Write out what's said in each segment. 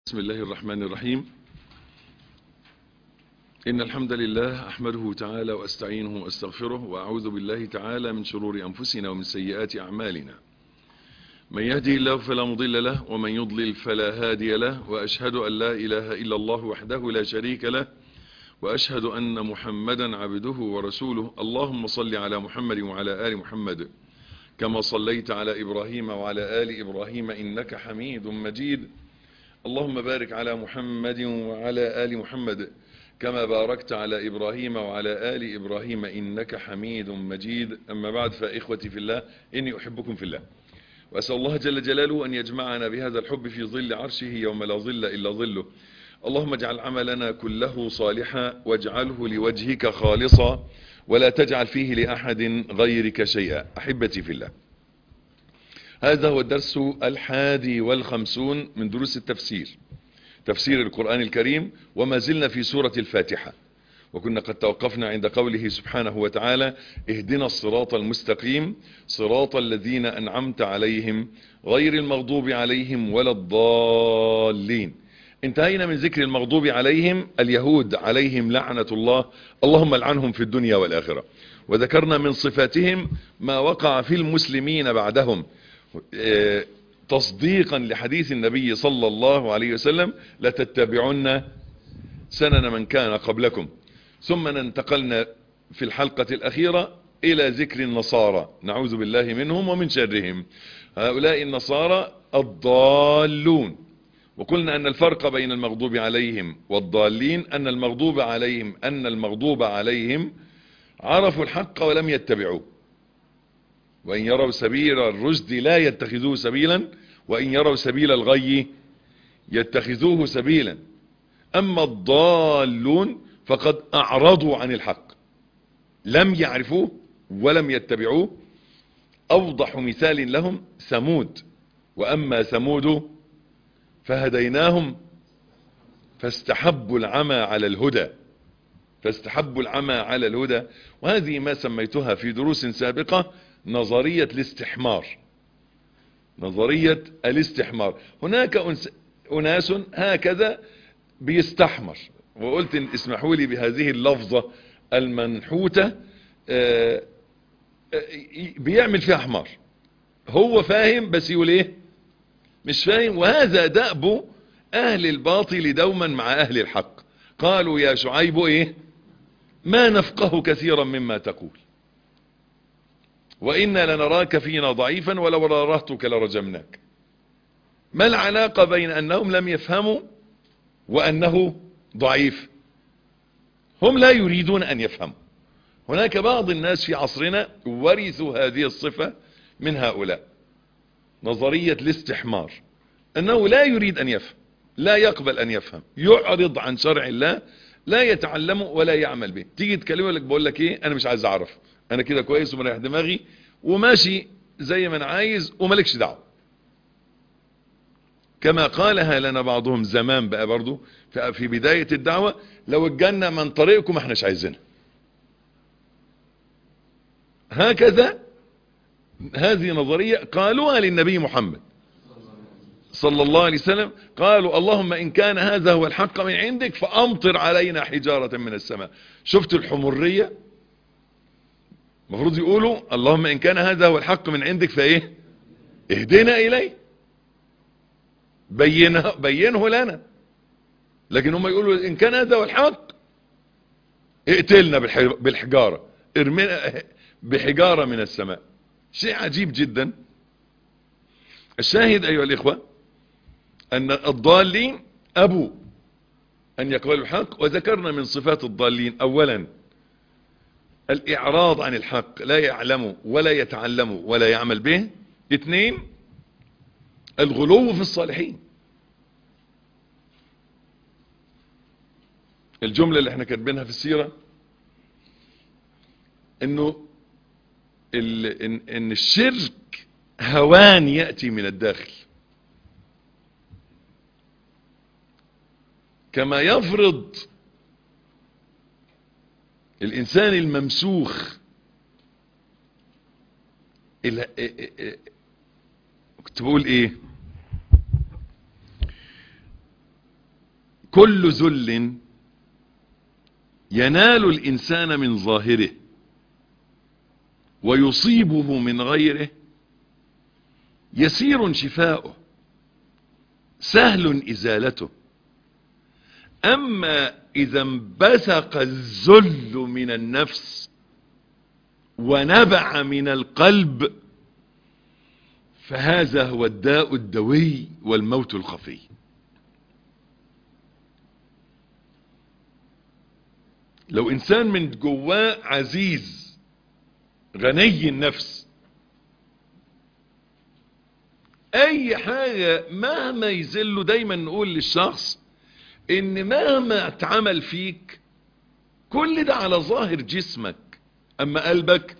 بسم الله الرحمن الرحيم. إن الحمد لله أحمده تعالى وأستعينه وأستغفره وأعوذ بالله تعالى من شرور أنفسنا ومن سيئات أعمالنا. من يهدي الله فلا مضل له ومن يضلل فلا هادي له، وأشهد أن لا إله إلا الله وحده لا شريك له، وأشهد أن محمدا عبده ورسوله. اللهم صل على محمد وعلى آل محمد كما صليت على إبراهيم وعلى آل إبراهيم إنك حميد مجيد. اللهم بارك على محمد وعلى آل محمد كما باركت على إبراهيم وعلى آل إبراهيم إنك حميد مجيد. أما بعد، فإخوتي في الله، إني أحبكم في الله، وأسأل الله جل جلاله أن يجمعنا بهذا الحب في ظل عرشه يوم لا ظل إلا ظله. اللهم اجعل عملنا كله صالحا واجعله لوجهك خالصا ولا تجعل فيه لأحد غيرك شيئا. أحبتي في الله، هذا هو الدرس 51 من دروس التفسير، تفسير القرآن الكريم، وما زلنا في سورة الفاتحة، وكنا قد توقفنا عند قوله سبحانه وتعالى: اهدنا الصراط المستقيم صراط الذين أنعمت عليهم غير المغضوب عليهم ولا الضالين. انتهينا من ذكر المغضوب عليهم، اليهود عليهم لعنة الله، اللهم لعنهم في الدنيا والآخرة. وذكرنا من صفاتهم ما وقع في المسلمين بعدهم تصديقا لحديث النبي صلى الله عليه وسلم: لتتبعن سنن من كان قبلكم. ثم انتقلنا في الحلقة الأخيرة إلى ذكر النصارى، نعوذ بالله منهم ومن شرهم. هؤلاء النصارى الضالون، وقلنا أن الفرق بين المغضوب عليهم والضالين أن المغضوب عليهم عرفوا الحق ولم يتبعوه، وإن يروا سبيل الرشد لا يتخذوه سبيلا، وإن يروا سبيل الغي يتخذوه سبيلا. أما الضالون فقد أعرضوا عن الحق، لم يعرفوه ولم يتبعوه. أوضح مثال لهم ثمود: وأما ثمود فهديناهم فاستحبوا العمى على الهدى. وهذه ما سميتها في دروس سابقة نظرية الاستحمار. هناك أناس هكذا بيستحمر، وقلت إن اسمحوا لي بهذه اللفظة المنحوتة، بيعمل فيها حمار. هو فاهم بس يقول ايه؟ مش فاهم. وهذا دأب أهل الباطل دوما مع أهل الحق. قالوا يا شعيب ايه؟ ما نفقه كثيرا مما تقول، وإنا لنراك فينا ضعيفا ولو رأيتك لرجمناك. ما العلاقة بين أنهم لم يفهموا وأنه ضعيف؟ هم لا يريدون أن يفهموا. هناك بعض الناس في عصرنا ورثوا هذه الصفة من هؤلاء، نظرية الاستحمار، أنه لا يريد أن يفهم، لا يقبل أن يفهم، يعرض عن شرع الله، لا يتعلمه ولا يعمل به. تيجي تكلمه لك بقول لك ايه؟ أنا مش عايز أعرف، أنا كده كويس ومريح دماغي وماشي زي ما أنا عايز ومالكش دعوة. كما قالها لنا بعضهم زمان بقى برضو في بداية الدعوة: لو الجنة من طريقكم احناش عايزينها. هكذا هذه نظرية قالوها للنبي محمد صلى الله عليه وسلم. قالوا: اللهم إن كان هذا هو الحق من عندك فأمطر علينا حجارة من السماء. شفت الحمرية؟ المفروض يقولوا: اللهم إن كان هذا هو الحق من عندك فإيه؟ اهدنا إليه، بينه لنا. لكن هم يقولوا: إن كان هذا هو الحق اقتلنا بالحجارة، ارمنا بحجارة من السماء. شيء عجيب جدا. الشاهد أيها الإخوة أن الضالين أبوا أن يقبلوا الحق. وذكرنا من صفات الضالين: أولا الإعراض عن الحق، لا يعلمه ولا يتعلمه ولا يعمل به. اثنين، الغلو في الصالحين. الجملة اللي احنا كاتبينها في السيرة انه ان الشرك هوان يأتي من الداخل، كما يفرض الإنسان الممسوخ. كنت بقول ايه؟ كل ذل ينال الإنسان من ظاهره ويصيبه من غيره يسير شفاؤه، سهل إزالته. أما إذا انبثق الذل من النفس ونبع من القلب فهذا هو الداء الدوي والموت الخفي. لو إنسان من جواه عزيز غني النفس، أي حاجة مهما يذله، دايما نقول للشخص إن مهما اتعمل فيك كل ده على ظاهر جسمك، أما قلبك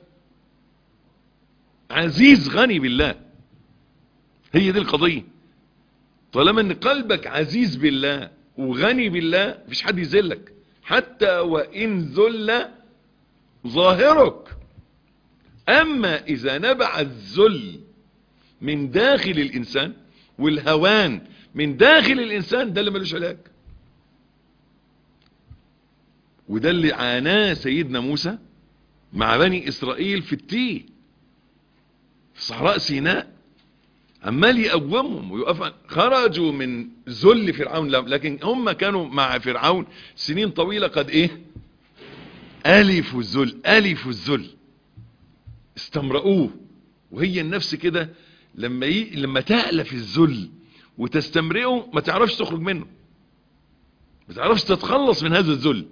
عزيز غني بالله. هي دي القضية. طالما ان قلبك عزيز بالله وغني بالله مفيش حد يذلك، حتى وإن ذل ظاهرك. أما إذا نبع الذل من داخل الإنسان والهوان من داخل الإنسان، ده اللي ملوش علاج. وده اللي عاناه سيدنا موسى مع بني إسرائيل في التيه في صحراء سيناء، عمال يقومهم ويقف. خرجوا من ذل فرعون، لكن هم كانوا مع فرعون سنين طويلة قد ايه ألفوا الذل استمرؤوه. وهي النفس كده لما تألف الذل وتستمرئه ما تعرفش تخرج منه، ما تعرفش تتخلص من هذا الذل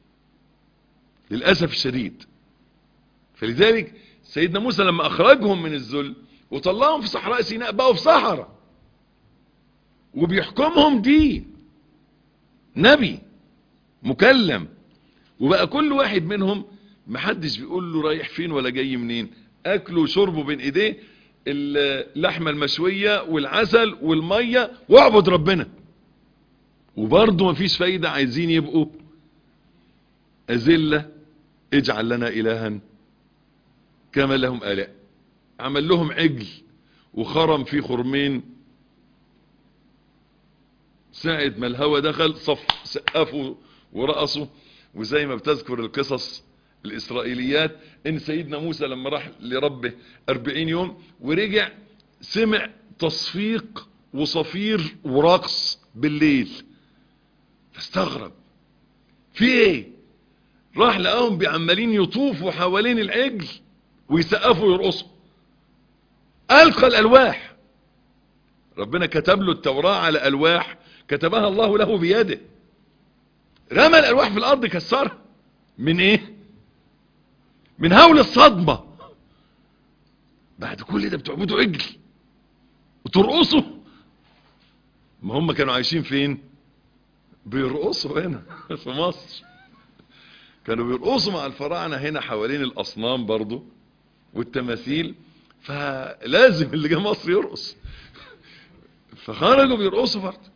للأسف الشديد. فلذلك سيدنا موسى لما أخرجهم من الذل وطلعهم في صحراء سيناء بقوا في صحراء، وبيحكمهم دين نبي مكلم، وبقى كل واحد منهم محدش بيقول له رايح فين ولا جاي منين، اكله وشربه بين ايديه، اللحمة المشوية والعسل والمية، واعبد ربنا. وبرضه مفيش فايدة، عايزين يبقوا أذلة. اجعل لنا إلها كما لهم آلاء. عمل لهم عجل وخرم فيه خرمين، ساعة ما الهوى دخل سقفوا ورقصوا. وزي ما بتذكر القصص الإسرائيليات ان سيدنا موسى لما راح لربه 40 يوم ورجع سمع تصفيق وصفير ورقص بالليل، فاستغرب في ايه. راح لقاهم بعمالين يطوفوا حوالين العجل ويسقفوا ويرقصوا. ألقى الألواح، ربنا كتب له التوراة على ألواح كتبها الله له بيده، رمى الألواح في الأرض كسرها. من ايه؟ من هول الصدمة. بعد كل ده بتعبدوا عجل وترقصوا؟ ما هم كانوا عايشين فين؟ بيرقصوا هنا في مصر، كانوا بيرقصوا مع الفراعنة هنا حوالين الأصنام برضو والتماثيل، فلازم اللي جه مصر يرقص. فخرجوا بيرقصوا برضو.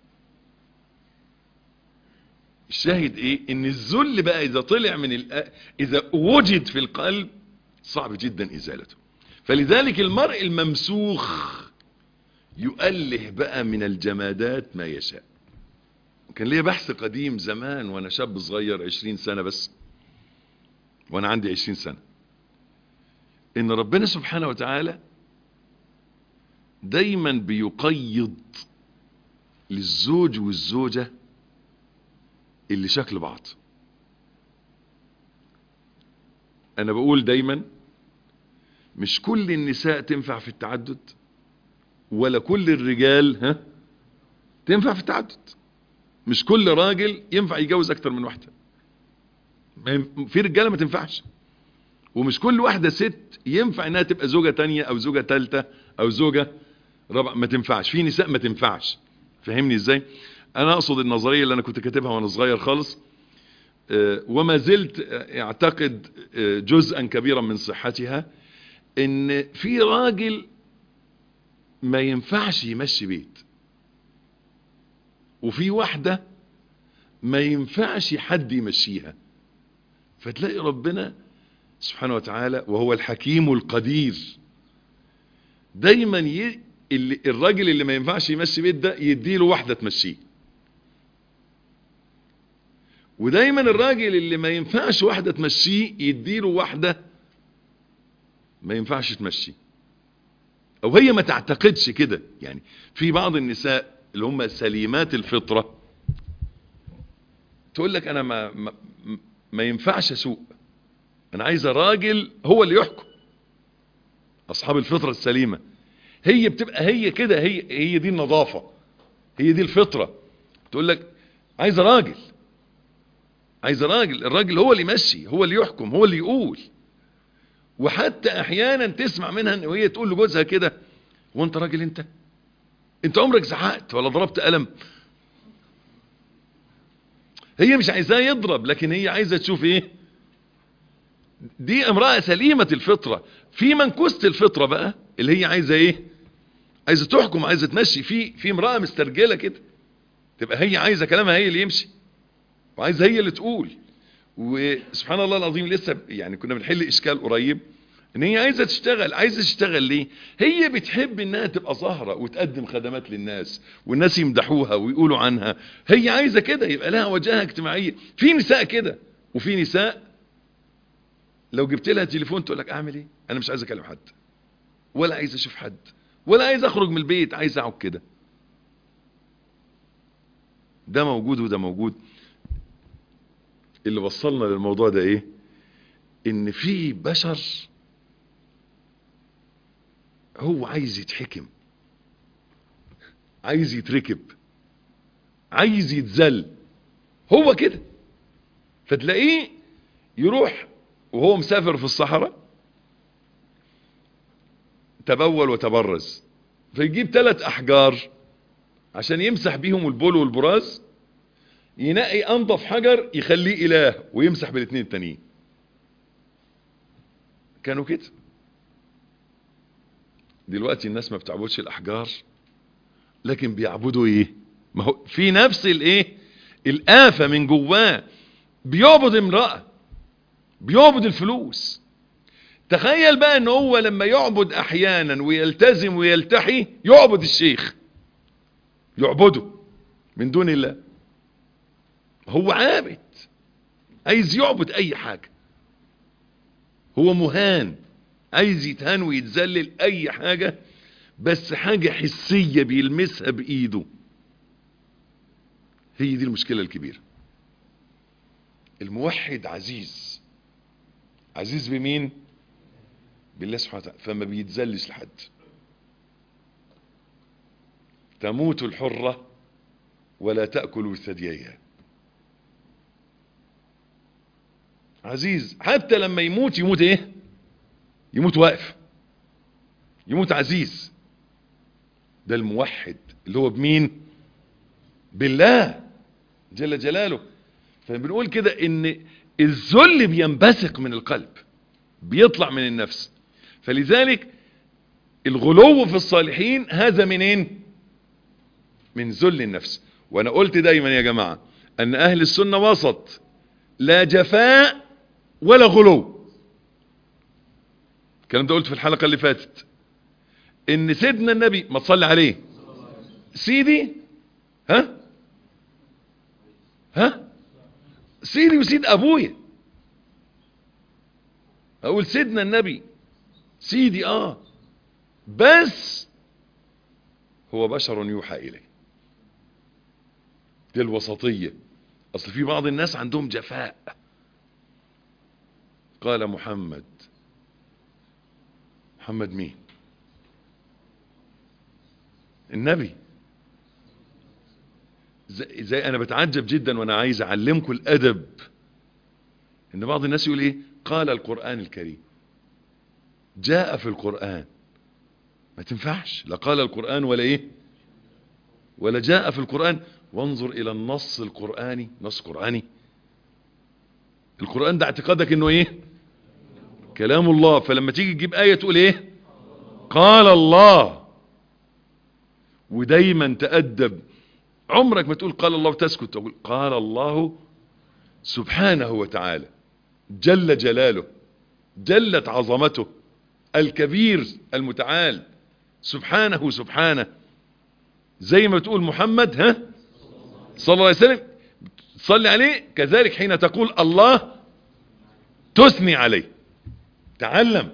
الشاهد ايه؟ ان الذل بقى اذا طلع اذا وجد في القلب صعب جدا ازالته. فلذلك المرء الممسوخ يؤله بقى من الجمادات ما يشاء. كان ليا بحث قديم زمان وانا شاب صغير 20 سنة بس، وانا عندي 20 سنة، ان ربنا سبحانه وتعالى دايما بيقيض للزوج والزوجة اللي شكل بعض. انا بقول دايما مش كل النساء تنفع في التعدد، ولا كل الرجال تنفع في التعدد. مش كل راجل ينفع يتجوز اكتر من واحدة، في رجالة ما تنفعش. ومش كل واحدة ست ينفع انها تبقى زوجة تانية او زوجة تالتة او زوجة رابعة، ما تنفعش. في نساء ما تنفعش. فهمني ازاي؟ انا اقصد النظرية اللي انا كنت كاتبها وانا صغير خالص، وما زلت اعتقد جزءا كبيرا من صحتها، ان في راجل ما ينفعش يمشي بيت، وفي واحدة ما ينفعش حد يمشيها. فتلاقي ربنا سبحانه وتعالى وهو الحكيم القدير دايما الراجل اللي ما ينفعش يمشي بيت ده يديله واحدة تمشيه، ودايما الراجل اللي ما ينفعش واحدة تمشيه يديله واحدة ما ينفعش تمشيه، او هي ما تعتقدش كده. يعني في بعض النساء اللي هم سليمات الفطرة تقول لك انا ما ينفعش اسوق، انا عايزة راجل هو اللي يحكم. اصحاب الفطرة السليمة هي بتبقى هي كده، هي دي النظافة، هي دي الفطرة. تقول لك عايزة راجل، عايزة راجل، الراجل هو اللي يمشي، هو اللي يحكم، هو اللي يقول. وحتى احيانا تسمع منها وهي تقول لجوزها كده: وانت راجل؟ انت عمرك زعقت ولا ضربت قلم؟ هي مش عايزاه يضرب، لكن هي عايزة تشوف ايه؟ دي امرأة سليمة الفطرة. في منكوسة الفطرة بقى اللي هي عايزة ايه؟ عايزة تحكم، عايزة تمشي. في امرأة مسترجلة كده، تبقى هي عايزة كلامها هي اللي يمشي، وعايزة هي اللي تقول. وسبحان الله العظيم لسه يعني كنا بنحل اشكال قريب، ان هي عايزة تشتغل. عايزة تشتغل ليه؟ هي بتحب انها تبقى ظاهرة وتقدم خدمات للناس والناس يمدحوها ويقولوا عنها. هي عايزة كده، يبقى لها وجهة اجتماعية. في نساء كده، وفي نساء لو جبت لها تليفون تقول لك اعمل ايه؟ انا مش عايز اكلم حد، ولا عايز اشوف حد، ولا عايز اخرج من البيت، عايز اقعد كده. ده موجود وده موجود. اللي وصلنا للموضوع ده ايه؟ ان في بشر هو عايز يتحكم، عايز يتركب، عايز يتذل، هو كده. فتلاقيه يروح وهو مسافر في الصحراء، تبول وتبرز، فيجيب 3 احجار عشان يمسح بيهم البول والبراز، ينقي انضف حجر يخليه اله ويمسح بالاثنين التانيين. كانوا كده. دلوقتي الناس ما بتعبدش الاحجار، لكن بيعبدوا ايه؟ ما هو في نفس الايه، الآفة من جواه. بيعبد امرأة، بيعبد الفلوس. تخيل بقى ان هو لما يعبد احيانا ويلتزم ويلتحي، يعبد الشيخ، يعبده من دون الله. هو عابد، عايز يعبد اي حاجة. هو مهان، عايز يتهان ويتذلل اي حاجة، بس حاجة حسية بيلمسها بايده. هي دي المشكلة الكبيرة. الموحد عزيز، عزيز بمين؟ بالله سبحانه وتعالى، فما بيتذلش لحد. تموت الحرة ولا تأكل ثدييها. عزيز، حتى لما يموت، يموت ايه؟ يموت واقف، يموت عزيز. ده الموحد اللي هو بمين؟ بالله جل جلاله. فبنقول كده ان الذل بينبثق من القلب، بيطلع من النفس. فلذلك الغلو في الصالحين هذا منين؟ من ذل النفس. وانا قلت دايما يا جماعة ان اهل السنة وسط، لا جفاء ولا غلو. الكلام ده قلت في الحلقة اللي فاتت، ان سيدنا النبي ما تصلي عليه سيدي، سيدي وسيد ابويا. اقول سيدنا النبي سيدي بس هو بشر يوحى اليه. دي الوسطية. اصل في بعض الناس عندهم جفاء. قال محمد مين؟ النبي. زي انا بتعجب جدا وانا عايز اعلمكم الادب، ان بعض الناس يقول ايه؟ قال القرآن الكريم، جاء في القرآن. ما تنفعش، لا قال القرآن ولا ايه، ولا جاء في القرآن. وانظر الى النص القرآني. نص قرآني. القرآن ده اعتقادك انه ايه؟ كلام الله. فلما تيجي تجيب آية تقول ايه؟ قال الله. ودايما تأدب، عمرك ما تقول قال الله وتسكت، تقول قال الله سبحانه وتعالى، جل جلاله، جلت عظمته، الكبير المتعال، سبحانه. زي ما تقول محمد صلى الله عليه وسلم، تصلي عليه، كذلك حين تقول الله تثني عليه. تعلم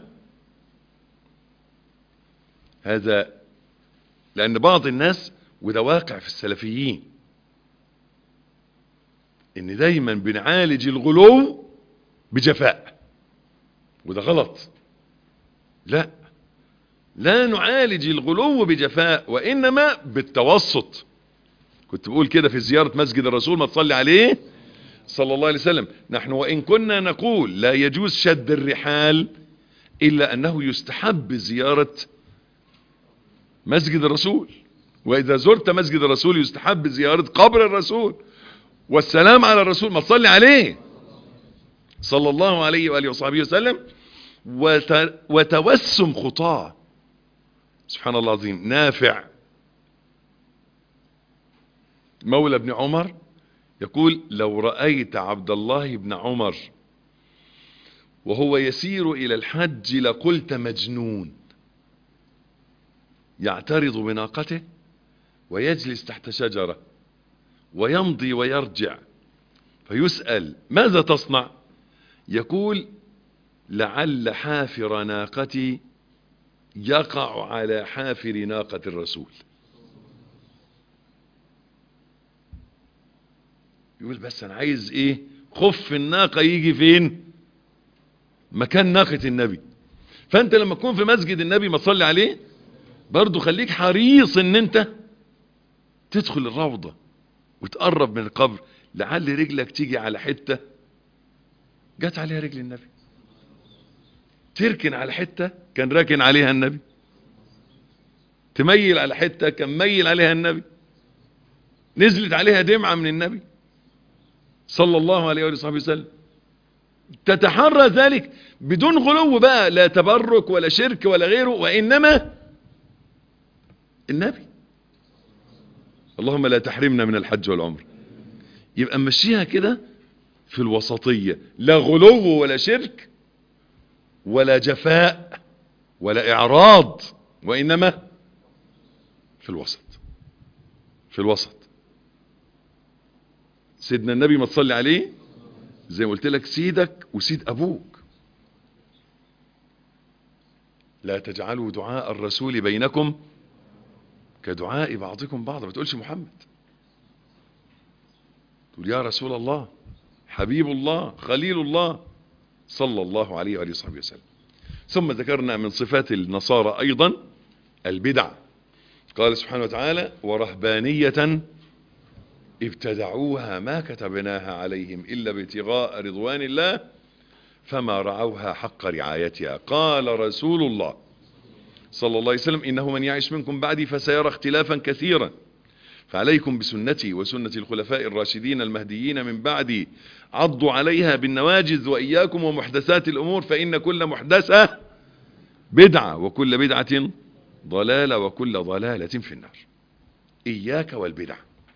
هذا، لأن بعض الناس، وده واقع في السلفيين، ان دايما بنعالج الغلو بجفاء، وده غلط. لا نعالج الغلو بجفاء، وإنما بالتوسط. كنت بقول كده في زيارة مسجد الرسول، ما تصلي عليه صلى الله عليه وسلم، نحن وإن كنا نقول لا يجوز شد الرحال، إلا أنه يستحب زيارة مسجد الرسول. وإذا زرت مسجد الرسول يستحب زيارة قبر الرسول والسلام على الرسول، ما تصلي عليه صلى الله عليه وآله وصحبه وسلم، وتوسم خطاه. سبحان الله العظيم. نافع مولى ابن عمر يقول: لو رأيت عبد الله بن عمر وهو يسير إلى الحج لقلت مجنون، يعترض بناقته ويجلس تحت شجرة ويمضي ويرجع، فيسأل: ماذا تصنع؟ يقول: لعل حافر ناقتي يقع على حافر ناقة الرسول. يقول: بس انا عايز ايه؟ خف الناقة يجي فين؟ مكان ناقة النبي. فانت لما تكون في مسجد النبي ما تصلي عليه، برضو خليك حريص ان انت تدخل الروضة وتقرب من القبر، لعل رجلك تيجي على حتة جات عليها رجل النبي، تركن على حتة كان راكن عليها النبي، تميل على حتة كان ميل عليها النبي، نزلت عليها دمعة من النبي صلى الله عليه وصحبه وسلم. تتحرى ذلك بدون غلو بقى، لا تبرك ولا شرك ولا غيره، وإنما النبي. اللهم لا تحرمنا من الحج والعمر. يبقى مشيها كده في الوسطية، لا غلو ولا شرك ولا جفاء ولا إعراض، وإنما في الوسط. في الوسط. سيدنا النبي ما تصلي عليه زي ما قلت لك سيدك وسيد أبوك. لا تجعلوا دعاء الرسول بينكم كدعاء بعضكم بعضا. ما تقولش محمد، تقول يا رسول الله، حبيب الله، خليل الله، صلى الله عليه وآله وصحبه وسلم. ثم ذكرنا من صفات النصارى أيضا البدع. قال سبحانه وتعالى: ورهبانية ابتدعوها ما كتبناها عليهم إلا ابتغاء رضوان الله فما رعوها حق رعايتها. قال رسول الله صلى الله عليه وسلم: إنه من يعش منكم بعدي فسيرى اختلافا كثيرا، فعليكم بسنتي وسنة الخلفاء الراشدين المهديين من بعدي، عضوا عليها بالنواجذ، وإياكم ومحدثات الأمور، فإن كل محدثة بدعة، وكل بدعة ضلالة، وكل ضلالة في النار. إياك والبدع.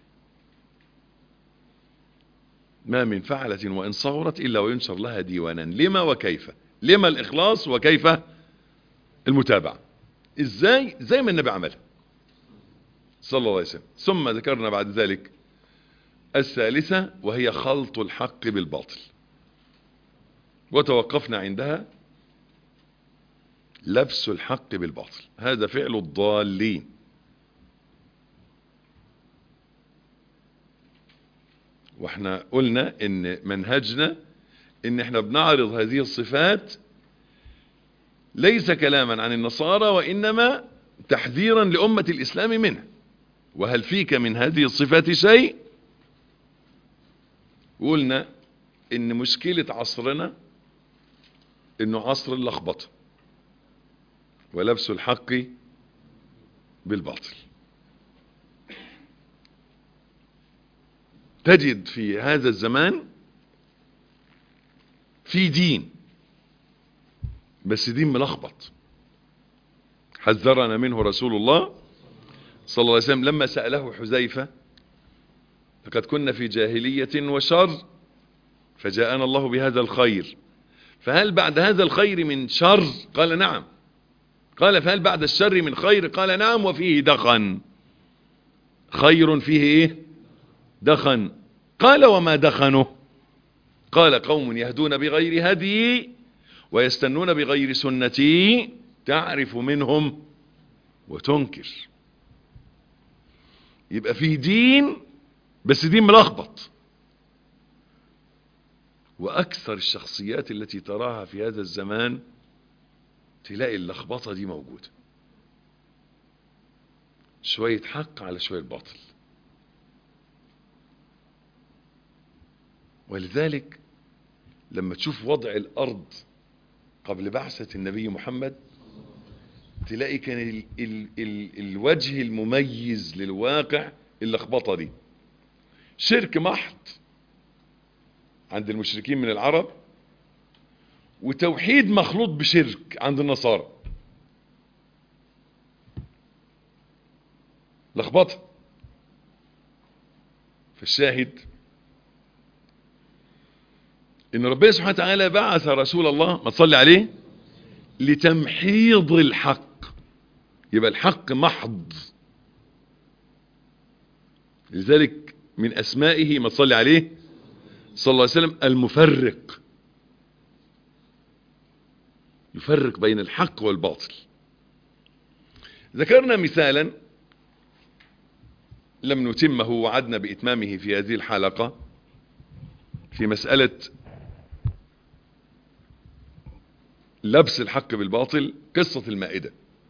ما من فعلة وإن صغرت إلا وينشر لها ديوانا لما وكيف. لما الإخلاص، وكيف المتابعة. إزاي؟ زي ما النبي عملها صلى الله عليه وسلم. ثم ذكرنا بعد ذلك الثالثة، وهي خلط الحق بالباطل، وتوقفنا عندها لبس الحق بالباطل. هذا فعل الضالين. واحنا قلنا ان منهجنا ان احنا بنعرض هذه الصفات ليس كلاما عن النصارى، وانما تحذيرا لأمة الإسلام منه. وهل فيك من هذه الصفات شيء؟ قلنا ان مشكلة عصرنا انه عصر اللخبطة ولبس الحق بالباطل. تجد في هذا الزمان في دين، بس دين ملخبط، حذرنا منه رسول الله صلى الله عليه وسلم لما سأله حذيفة: لقد كنا في جاهلية وشر فجاءنا الله بهذا الخير، فهل بعد هذا الخير من شر؟ قال نعم. قال: فهل بعد الشر من خير؟ قال نعم. وفيه دخن. خير فيه ايه؟ دخن. قال وما دخنوا؟ قال قوم يهدون بغير هدي ويستنون بغير سنتي تعرف منهم وتنكر. يبقى في دين، بس دين ملخبط. واكثر الشخصيات التي تراها في هذا الزمان تلاقي اللخبطة دي موجودة، شوية حق على شوية باطل. ولذلك لما تشوف وضع الارض قبل بعثة النبي محمد تلاقي كان الوجه المميز للواقع اللخبطة دي. شرك محض عند المشركين من العرب، وتوحيد مخلوط بشرك عند النصارى. لخبطة. فالشاهد ان ربنا سبحانه وتعالى بعث رسول الله، ما تصلي عليه، لتمحيض الحق. يبقى الحق محض. لذلك من اسمائه، ما تصلي عليه صلى الله عليه وسلم، المفرق. يفرق بين الحق والباطل. ذكرنا مثالا لم نتمه، وعدنا بإتمامه في هذه الحلقة، في مسألة لبس الحق بالباطل، قصة المائدة.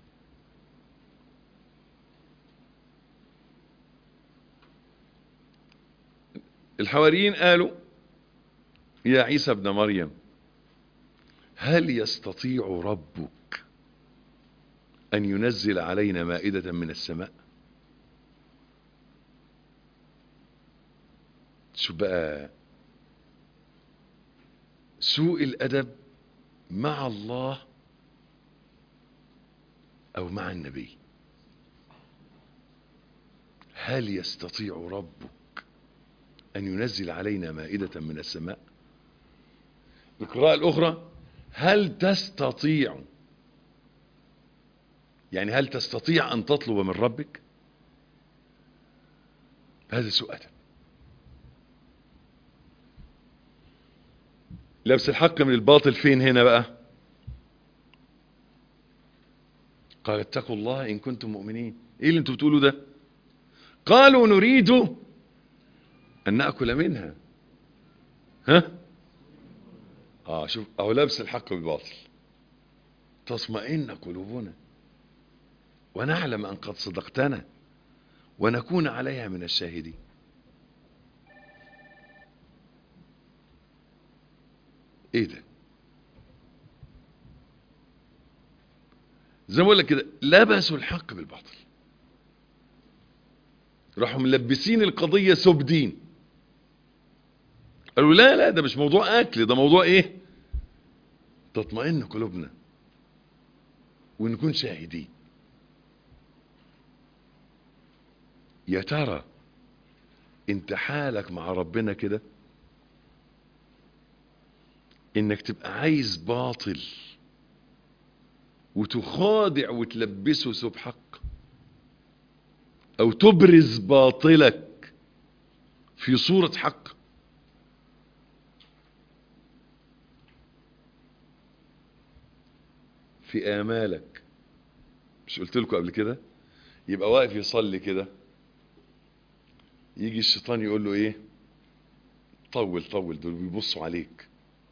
الحواريين قالوا يا عيسى ابن مريم هل يستطيع ربك أن ينزل علينا مائدة من السماء؟ شو بقى سوء الأدب مع الله أو مع النبي. هل يستطيع ربك أن ينزل علينا مائدة من السماء؟ القراءة الأخرى هل تستطيع، يعني هل تستطيع أن تطلب من ربك؟ هذا سوء أدب. لبس الحق من الباطل فين هنا بقى؟ قال اتقوا الله إن كنتم مؤمنين. إيه اللي انتوا بتقولوا ده؟ قالوا نريد أن نأكل منها. ها؟ شوف أو لبس الحق بالباطل. تطمئن قلوبنا ونعلم أن قد صدقتنا ونكون عليها من الشاهدين. ايه ده؟ زي ما بقول لك كده، لبسوا الحق بالباطل، راحوا ملبسين القضية سبدين. قالوا لا لا، ده مش موضوع اكل، ده موضوع ايه؟ تطمئن قلوبنا ونكون شاهدين. يا ترى انت حالك مع ربنا كده، انك تبقى عايز باطل وتخادع وتلبسه سب حق، او تبرز باطلك في صورة حق؟ في آمالك. مش قلت لكم قبل كده؟ يبقى واقف يصلي كده، يجي الشيطان يقول له ايه؟ طول طول، دول بيبصوا عليك.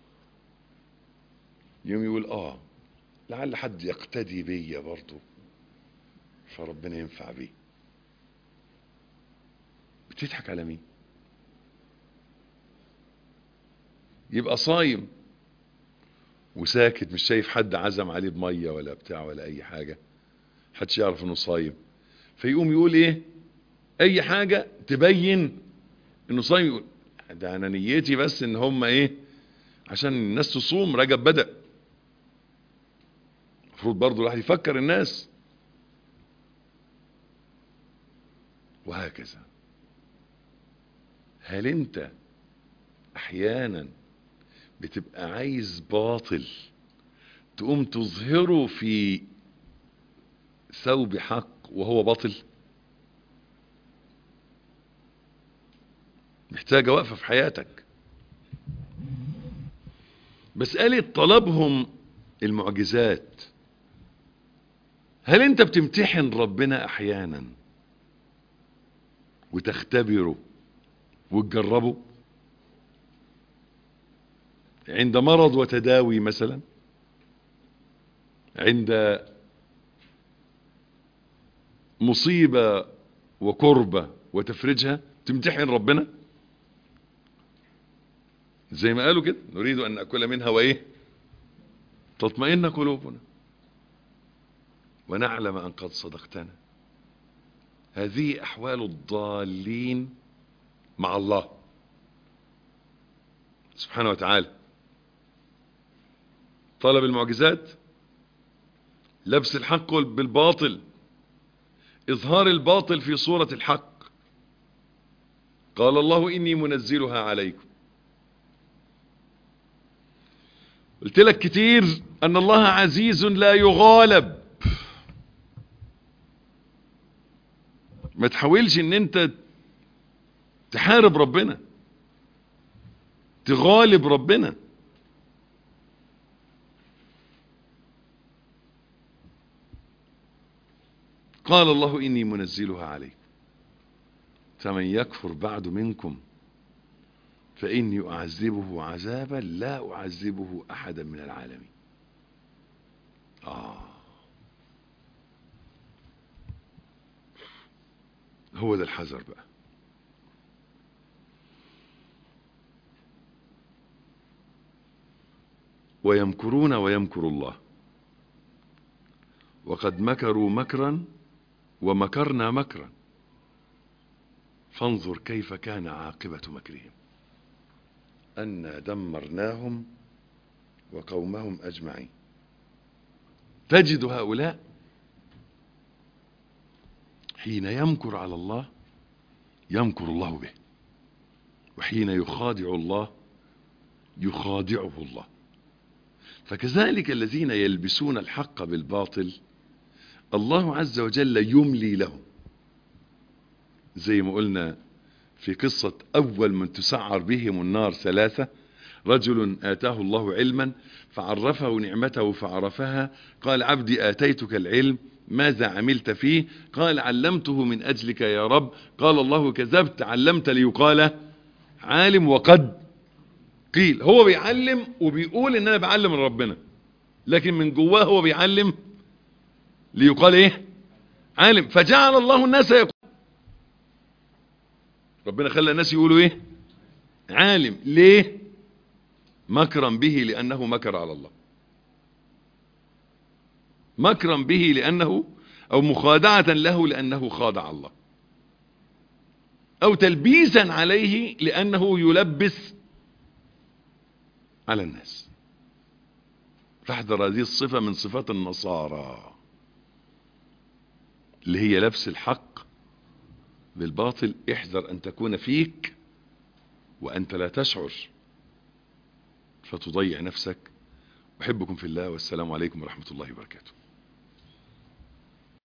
يوم يقول لعل حد يقتدي بيا برضه فربنا ينفع بيه. بتضحك على مين؟ يبقى صايم وساكت، مش شايف حد عزم عليه بميه ولا بتاع ولا اي حاجه، محدش يعرف انه صايم، فيقوم يقول ايه؟ اي حاجه تبين انه صايم. يقول ده انا نيتي بس ان هم ايه، عشان الناس تصوم، رجب بدأ. المفروض برضه الواحد يفكر الناس. وهكذا. هل انت احيانا بتبقى عايز باطل تقوم تظهره في ثوب حق وهو باطل؟ محتاجة وقفة في حياتك. مسألة طلبهم المعجزات، هل انت بتمتحن ربنا احيانا وتختبره وتجربه عند مرض وتداوي مثلا، عند مصيبة وكربة وتفرجها تمتحن ربنا؟ زي ما قالوا كده نريد ان نأكل منها وايه تطمئن قلوبنا ونعلم ان قد صدقتنا. هذه احوال الضالين مع الله سبحانه وتعالى. طلب المعجزات، لبس الحق بالباطل، اظهار الباطل في صورة الحق. قال الله اني منزلها عليكم. قلت لك كتير ان الله عزيز لا يغالب. ما تحاولش ان انت تحارب ربنا، تغالب ربنا. قال الله إني منزلها عليكم فمن يكفر بعد منكم فإني أعذبه عذابا لا أعذبه أحدا من العالمين. هو ده الحذر بقى. ويمكرون ويمكر الله وقد مكروا مكرا ومكرنا مكرا فانظر كيف كان عاقبة مكرهم أنا دمرناهم وقومهم أجمعين. تجد هؤلاء حين يمكر على الله يمكر الله به، وحين يخادع الله يخادعه الله. فكذلك الذين يلبسون الحق بالباطل الله عز وجل يملي لهم، زي ما قلنا في قصة أول من تسعر بهم النار ثلاثة: رجل آتاه الله علما فعرفه نعمته فعرفها قال عبدي آتيتك العلم ماذا عملت فيه؟ قال علمته من أجلك يا رب. قال الله كذبت، علمت ليقال عالم وقد قيل. هو بيعلم وبيقول ان انا بعلم من ربنا، لكن من جواه هو بيعلم ليقال ايه؟ عالم. فجعل الله الناس يقول، ربنا خلى الناس يقولوا ايه؟ عالم. ليه؟ مكرا به لانه مكر على الله، مكرا به لانه او مخادعة له لانه خادع الله، او تلبيسا عليه لانه يلبس على الناس. فاحذر هذه الصفة من صفات النصارى اللي هي لبس الحق بالباطل. احذر ان تكون فيك وانت لا تشعر فتضيع نفسك. احبكم في الله والسلام عليكم ورحمة الله وبركاته.